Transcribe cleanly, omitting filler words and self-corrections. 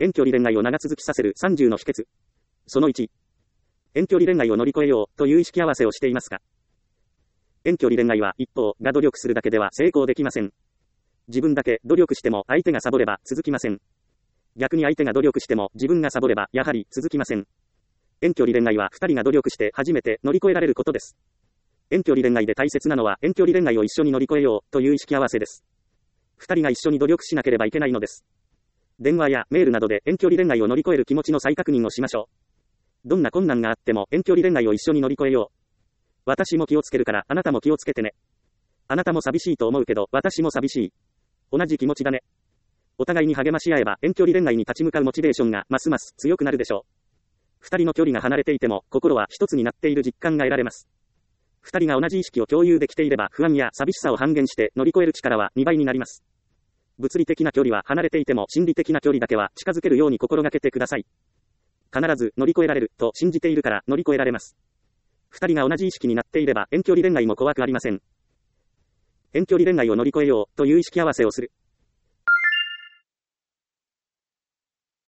遠距離恋愛を長続きさせる30の秘訣。その1。遠距離恋愛を乗り越えようという意識合わせをしていますか？遠距離恋愛は一方が努力するだけでは成功できません。自分だけ努力しても相手がサボれば続きません。逆に相手が努力しても自分がサボればやはり続きません。遠距離恋愛は2人が努力して初めて乗り越えられることです。遠距離恋愛で大切なのは遠距離恋愛を一緒に乗り越えようという意識合わせです。2人が一緒に努力しなければいけないのです。電話やメールなどで遠距離恋愛を乗り越える気持ちの再確認をしましょう。どんな困難があっても遠距離恋愛を一緒に乗り越えよう。私も気をつけるからあなたも気をつけてね。あなたも寂しいと思うけど私も寂しい。同じ気持ちだね。お互いに励まし合えば遠距離恋愛に立ち向かうモチベーションがますます強くなるでしょう。二人の距離が離れていても心は一つになっている実感が得られます。二人が同じ意識を共有できていれば不安や寂しさを半減して乗り越える力は2倍になります。物理的な距離は離れていても心理的な距離だけは近づけるように心がけてください。必ず乗り越えられると信じているから乗り越えられます。二人が同じ意識になっていれば遠距離恋愛も怖くありません。遠距離恋愛を乗り越えようという意識合わせをする。